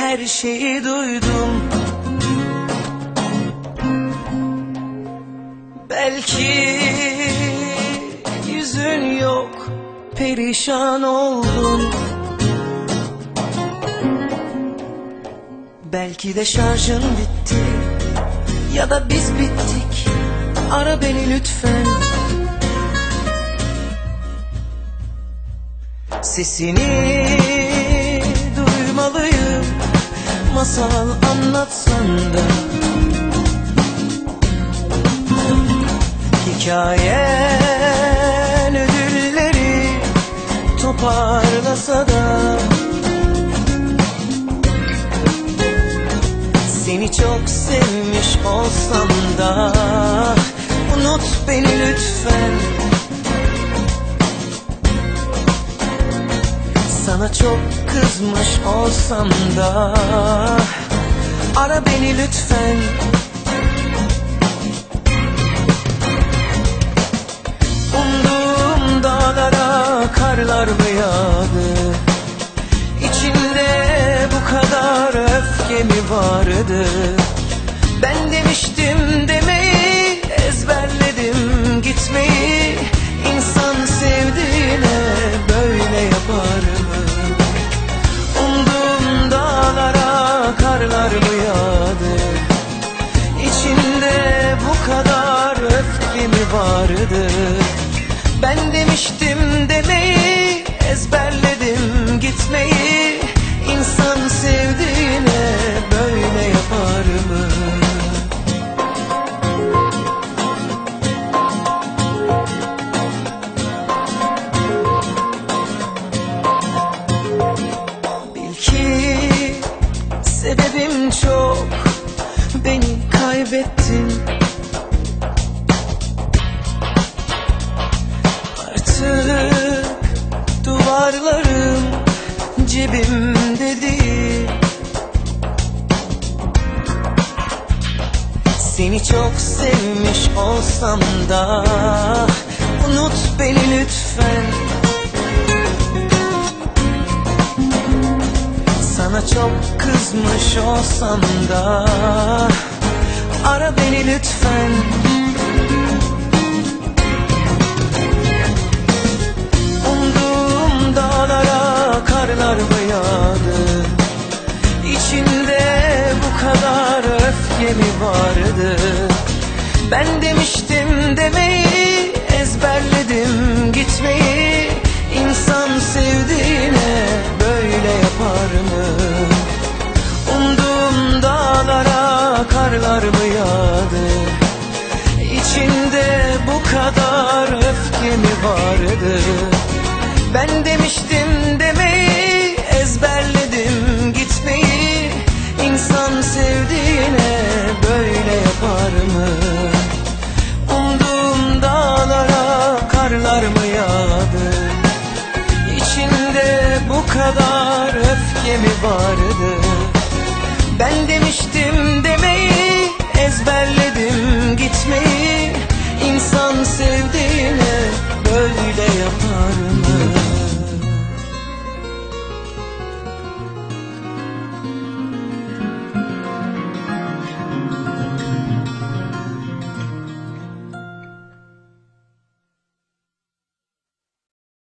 her şeyi duydum. Belki yüzün yok, perişan oldun. Belki de şarjın bitti, ya da biz bittik. Ara beni lütfen. Sesini duymalıyım, masal anlatsan da. Hikayen ödülleri toparlasa da. Seni çok sevmiş olsam da unut beni lütfen. Sana çok kızmış olsam da ara beni lütfen. Umduğum dağlara karlar mı yağdı? İçinde bu kadar öfke mi vardı? Ben demiştim demeyi, ezberledim gitmeyi. İnsan sevdiğine böyle yapar mı? Umduğum dağlara karlar mı yağdı? İçinde bu kadar öfke mi vardı? Ben demiştim demeyi, ezberledim gitmeyi. İnsan sevdiğine böyle yapar mı? Bil ki sebebim çok, beni kaybettin. Artık duvarlarım cebimde değil. Seni çok sevmiş olsam da unut beni lütfen. Sana çok kızmış olsam da ara beni lütfen. Umduğum dağlara karlar mı yağdı? İçinde bu kadar öfke mi vardı? Ben demiştim demeyi, ezberledim gitmeyi. İnsan sevdiğine böyle yapar mı? Umduğum dağlara karlar mı yağdı? İçinde bu kadar öfke mi vardı? Ben demiştim demeyi, ezberledim gitmeyi. İnsan sevdiğine böyle yapar mı? Umduğum dağlara karlar mı yağdı? İçinde bu kadar öfke mi vardı? Ben demiştim demeyi, ezberledim